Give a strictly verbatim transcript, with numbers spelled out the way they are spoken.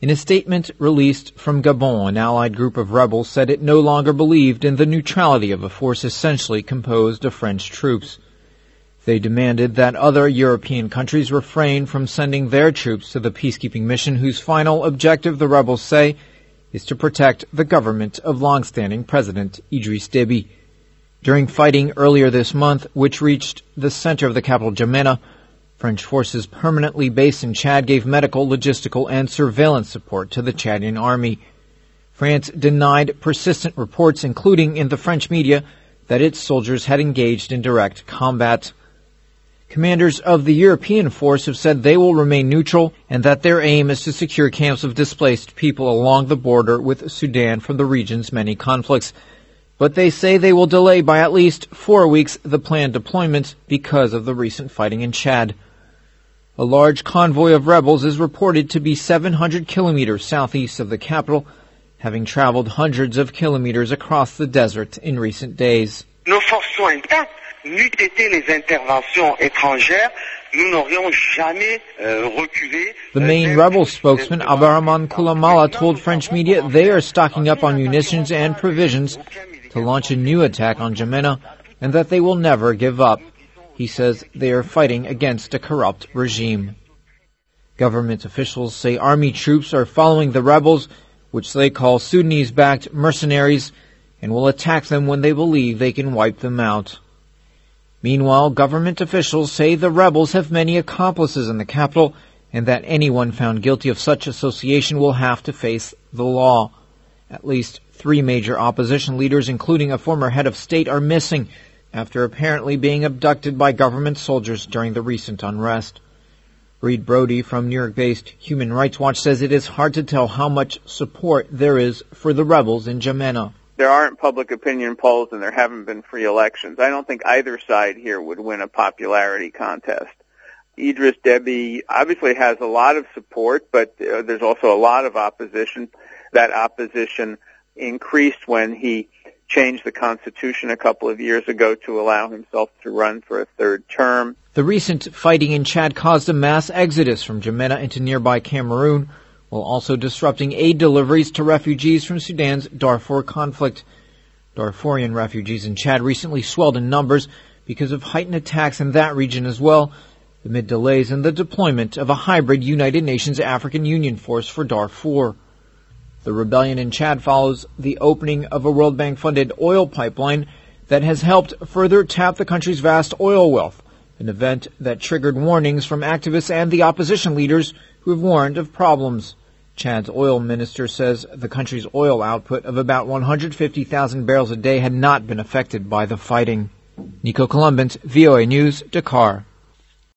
In a statement released from Gabon, an allied group of rebels said it no longer believed in the neutrality of a force essentially composed of French troops. They demanded that other European countries refrain from sending their troops to the peacekeeping mission, whose final objective, the rebels say, is to protect the government of long-standing President Idriss Déby. During fighting earlier this month, which reached the center of the capital N'Djamena, French forces permanently based in Chad gave medical, logistical, and surveillance support to the Chadian army. France denied persistent reports, including in the French media, that its soldiers had engaged in direct combat. Commanders of the European force have said they will remain neutral and that their aim is to secure camps of displaced people along the border with Sudan from the region's many conflicts. But they say they will delay by at least four weeks the planned deployment because of the recent fighting in Chad. A large convoy of rebels is reported to be seven hundred kilometers southeast of the capital, having traveled hundreds of kilometers across the desert in recent days. Nos forces sont intactes. N'eût été les interventions étrangères, nous n'aurions jamais euh, reculé. The main rebel spokesman, Abderrahmane Koulamala, told French media they are stocking up on munitions and provisions to launch a new attack on N'Djamena and that they will never give up. He says they are fighting against a corrupt regime. Government officials say army troops are following the rebels, which they call Sudanese-backed mercenaries, and will attack them when they believe they can wipe them out. Meanwhile, government officials say the rebels have many accomplices in the capital and that anyone found guilty of such association will have to face the law. At least three major opposition leaders, including a former head of state, are missing after apparently being abducted by government soldiers during the recent unrest. Reed Brody from New York-based Human Rights Watch says it is hard to tell how much support there is for the rebels in N'Djamena. There aren't public opinion polls and there haven't been free elections. I don't think either side here would win a popularity contest. Idriss Déby obviously has a lot of support, but uh, there's also a lot of opposition. That opposition increased when he changed the Constitution a couple of years ago to allow himself to run for a third term. The recent fighting in Chad caused a mass exodus from N'Djamena into nearby Cameroon, while also disrupting aid deliveries to refugees from Sudan's Darfur conflict. Darfurian refugees in Chad recently swelled in numbers because of heightened attacks in that region as well, amid delays in the deployment of a hybrid United Nations African Union force for Darfur. The rebellion in Chad follows the opening of a World Bank-funded oil pipeline that has helped further tap the country's vast oil wealth, an event that triggered warnings from activists and the opposition leaders who have warned of problems. Chad's oil minister says the country's oil output of about one hundred fifty thousand barrels a day had not been affected by the fighting. Nico Columbus, V O A News, Dakar.